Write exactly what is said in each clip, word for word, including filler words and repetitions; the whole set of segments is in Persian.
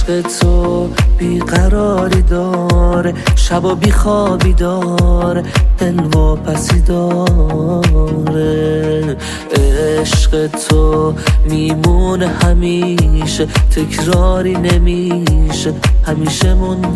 عشق تو بیقراری داره، شب بی خوابی داره، دل واپسی داره. عشق تو میمونه همیشه، تکراری نمیشه، همیشه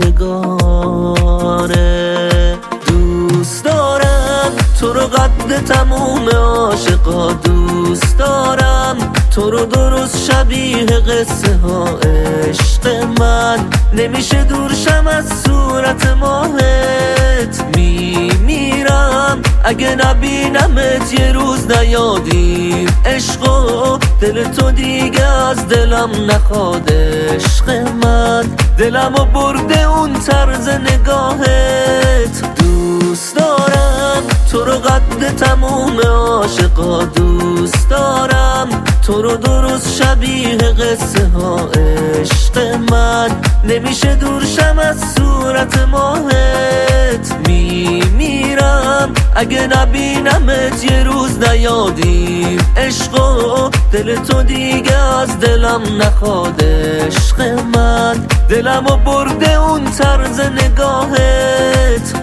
موندگاره. دوست دارم تو رو قد تموم عاشقا، دوست دارم تو رو درست شبیه قصه ها. عشق من نمیشه دورشم از صورت ماهت، میمیرم اگه نبینمت یه روز نیادیم. عشقو دل تو دیگه از دلم نخواد. عشق من دلمو برده اون طرز نگاهت. دوست دارم تو رو قد تموم عاشقا، دوست دارم تو رو درست شبیه قصه ها. عشق من نمیشه دورشم از صورت ماهت، میمیرم اگه نبینمت یه روز نیادیم. عشقو دل تو دیگه از دلم نخواد. عشق من دلمو برده اون طرز نگاهت.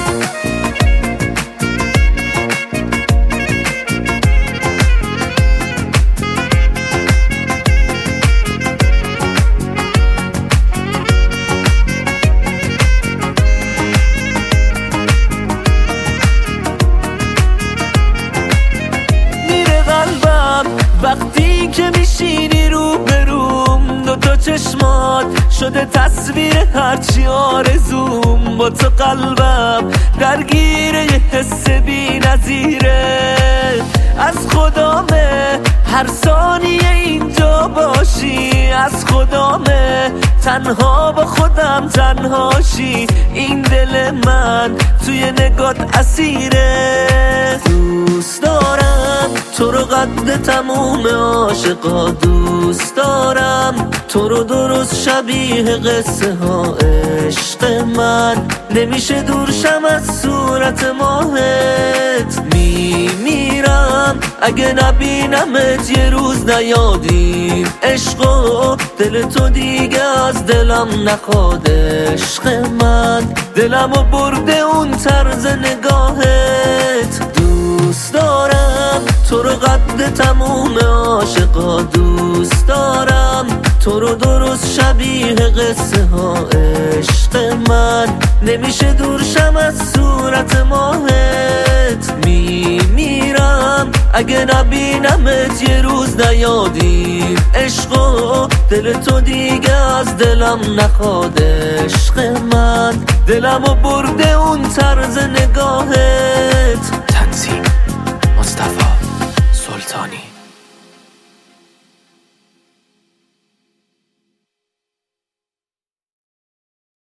وقتی که میشینی رو بروم، دوتا چشمات شده تصویر هرچی آرزوم. با تو قلبم درگیره یه حس بی نظیره. از خدامه هر ثانیه اینجا باشی، از خدامه تنها با خودم تنهاشی. این دل من توی نگات اسیره. دوست دارم تو رو قد تموم عاشقا، دوست دارم تو رو درست شبیه قصه ها. عشق من نمیشه دورشم از صورت ماهت، میمیرم اگه نبینمت یه روز نیادیم. عشقو دل تو دیگه از دلم نخواد. عشق من دلمو برده اون طرز نگاهت. دوست دارم تو رو قد تموم عاشقا، دوست دارم تو رو درست شبیه قصه ها. عشق من نمیشه دورشم از صورت ماهت، میمیرم اگه نبینمت یه روز نیادیم. عشقو دل تو دیگه از دلم نخواد. عشق من دلمو برده اون طرز نگاهت. تنظیم مصطفی سلطانی.